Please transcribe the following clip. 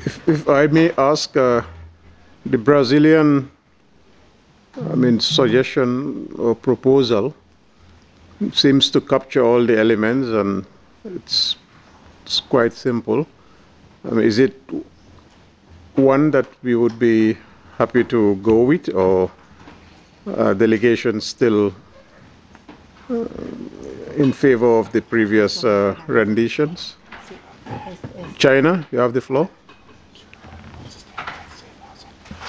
If I may ask, the Brazilian, suggestion or proposal seems to capture all the elements, and it's, it's quite simple. Is it one that we would be happy to go with, or delegation still in favor of the previous renditions? China, you have the floor.